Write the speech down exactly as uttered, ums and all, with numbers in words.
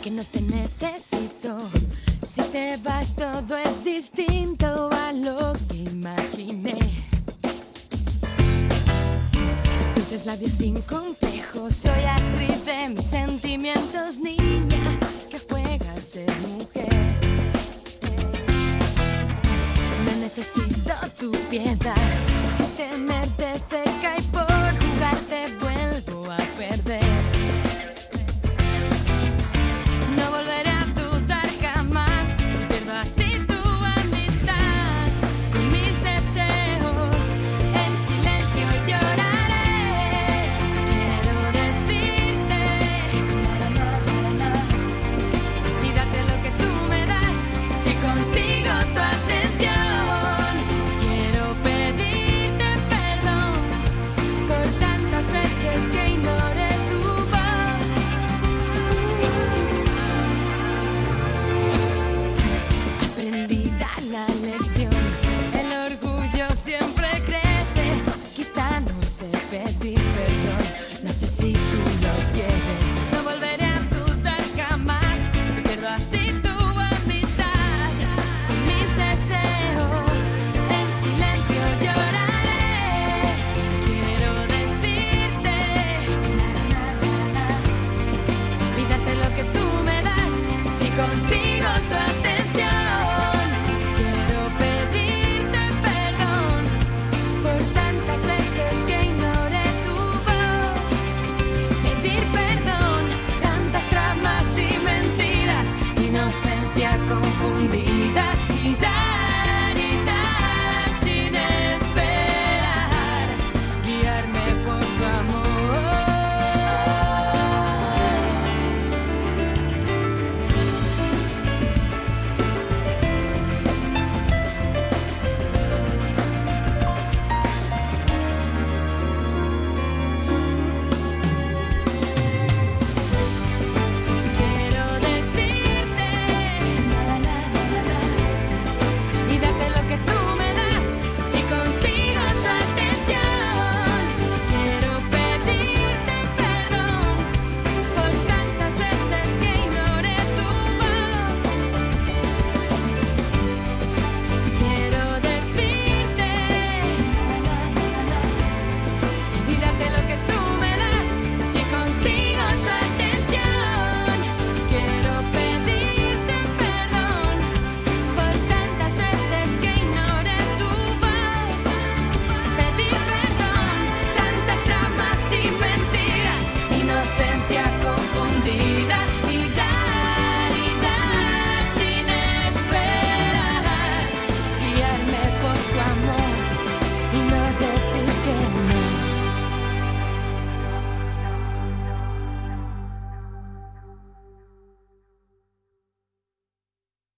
que no te necesito. Si te vas todo es distinto a lo que imaginé. Dulces labios sin complejos, soy actriz de mis sentimientos, niña que juega a ser mujer. No necesito tu piedad, si tenerte cerca y por jugar te vuelvo a perder. No volveré a dudar jamás si pierdo así tu amistad. Con mis deseos en silencio lloraré. Quiero decirte y darte lo que tú me das si consigo tu atención. Quiero pedirte perdón por tantas veces que ignoré tu voz. Aprendida la lección, el orgullo siempre crece. Quizá no sé pedir perdón, no sé si tú lo quieres. No volveré a dudar jamás si pierdo así tu amistad. Con mis deseos en silencio lloraré. Quiero decirte y darte lo que tú me das si consigo